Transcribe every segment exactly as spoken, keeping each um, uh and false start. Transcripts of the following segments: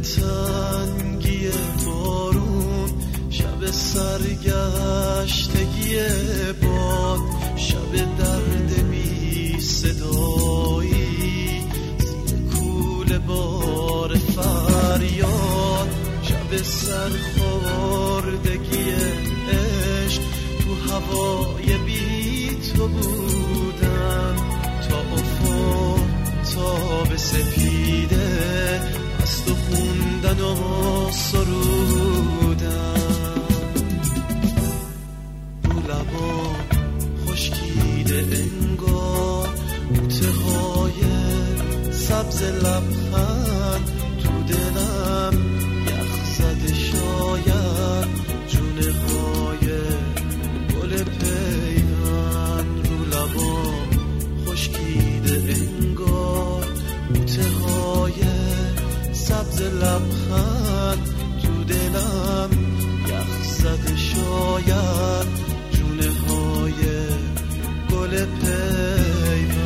تنگی بارون، شب سرگشتگی باد، شب درد بی صدایی زیر کوله بار فریاد، شب سرخوردگی عشق تو هوای بی تو بودن، تا افق تا به سپیده از تو خوندن و سرودن. رو لبا خشکیده انگار بوته های سبز لبخند، تو دلم یخ زده شاید جونه های گل پیوند. رو لبا خشکیده انگار بوته های سبز لبخند، تو دلم یخ زده شاید جونه های گل پیوند.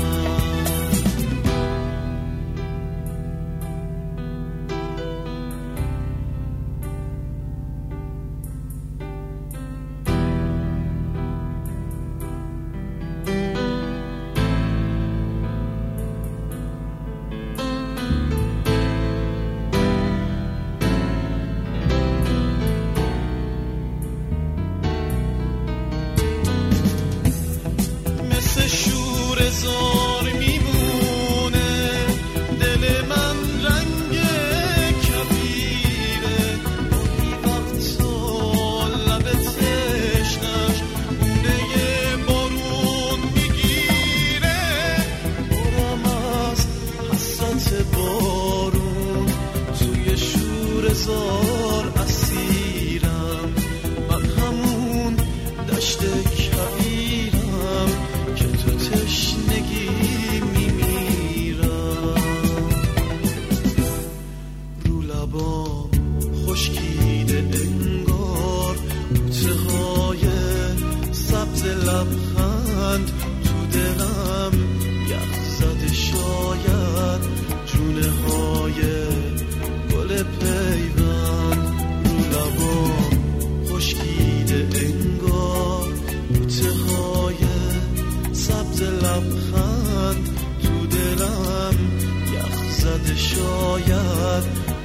زار اسیرم، من همون دشت کویرم که تو تشنگی میمیرم. رو لبام خشکیده انگار بوته های سبز لبخند، تو دلم یخ زده شاید جونه های گل پیوند. رو لبام خشکیده انگار بوته های سبز لبخند، تو دلم یخ زده شاید